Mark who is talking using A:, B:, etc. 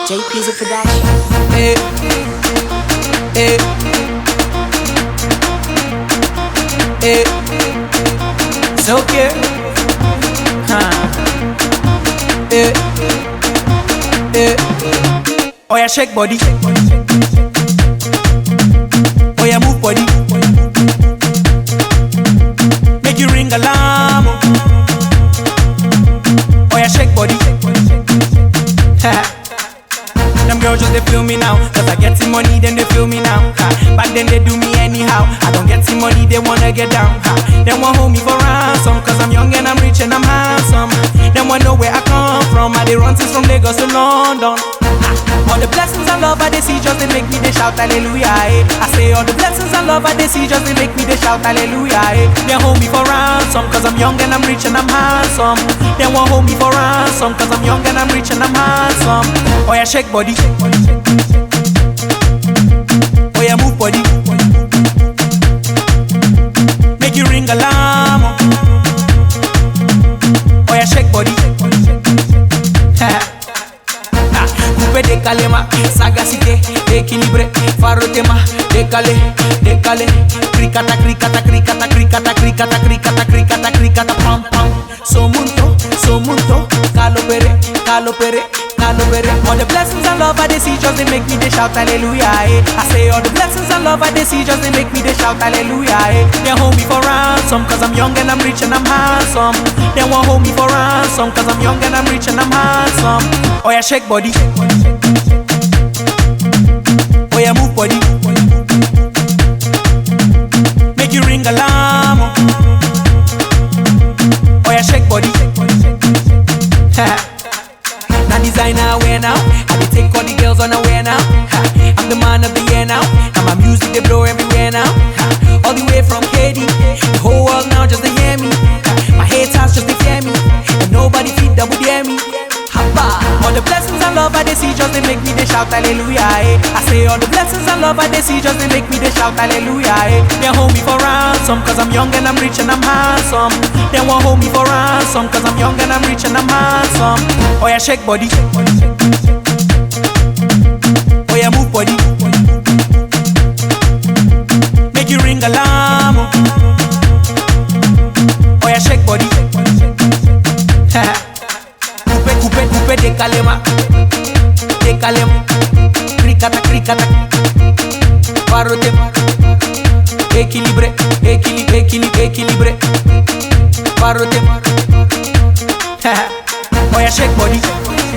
A: JP's a production.
B: Eh, eh, eh. It's okay. Huh. Eh, eh. Oh yeah, shake body. Oh yeah, move body. Make you ring alarm. Oh yeah, shake body. Them girls just they feel me now, cause I get some money, then they feel me now. Back then they do me anyhow. I don't get some money, they wanna get down. They want hold me for ransom, cause I'm young and I'm rich and I'm handsome. They want know where I come from. I they run things from Lagos to London. All the blessings and love I they see just they make me they shout hallelujah. I say all the blessings and love I they see just they make me they shout hallelujah. They hold me for ransom, cause I'm young and I'm rich and I'm handsome. They want hold me for ransom, cause I'm young and I'm rich and I'm handsome. Oh yeah, shake body. Oh yeah, move body. Make you ring alarm. Oh yeah, shake body. Coupe de calema, sagacité, équilibré, farotema, décalé, décalé, cricata, cricata, cricata, cricata, cricata, cricata, cricata, cricata, pam pam. Somunto, calopere, calopere, calopere. All the blessings and love I they see just they make me they shout hallelujah. I say all the blessings and love I they see just they make me they shout hallelujah. They hold me for ransom, cause I'm young and I'm rich and I'm handsome. They won't hold me for ransom, cause I'm young and I'm rich and I'm handsome. Oh yeah, shake body. Oh yeah, move body. Make you ring alarm. Oh yeah, shake body. Now designer wear now. I dey take all the girls on a wear now. I'm the man of the year now. Now my music they blow everywhere now. All the way from KD, the whole world now just to hear me. My haters just to fear me, and nobody fit double dare me. All the blessings and love I they see just they make me they shout hallelujah. I say all the blessings and love I they see just they make me they shout hallelujah. They hold me for ransom, cause I'm young and I'm rich and I'm handsome. They won't hold me for ransom, cause I'm young and I'm rich and I'm handsome. Oh yeah, shake body. Oh yeah, move body. Make you ring alarm. Oh yeah, shake body. Coupe de calema, cricata, cricata, parote, équilibré, équilibré, équilibré, équilibré, parote. Oh yeah, shake body.